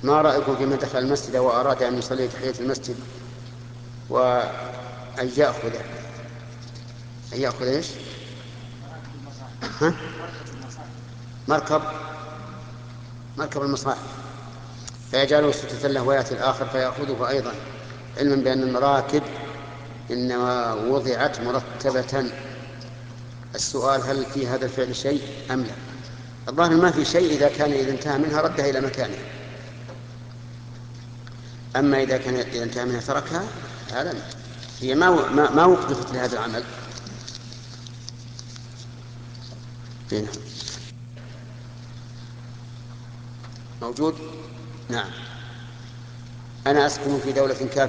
ما رأيكم في من دخل المسجد وأراد أن يصلي تحية المسجد وأن يأخذ إيش؟ ها؟ مركب مركب المصاحف، فيجعله ستة له ويأتي الآخر فيأخذه أيضا، علما بأن المراكب إنما وضعت مرتبة. السؤال هل في هذا الفعل شيء أم لا؟ الظاهر ما في شيء إذا انتهى منها ردها إلى مكانه. أما إذا انتهى منها تركها، هذا هي ما وقفت لهذا العمل. فين موجود؟ نعم. أنا أسكن في دولة كافية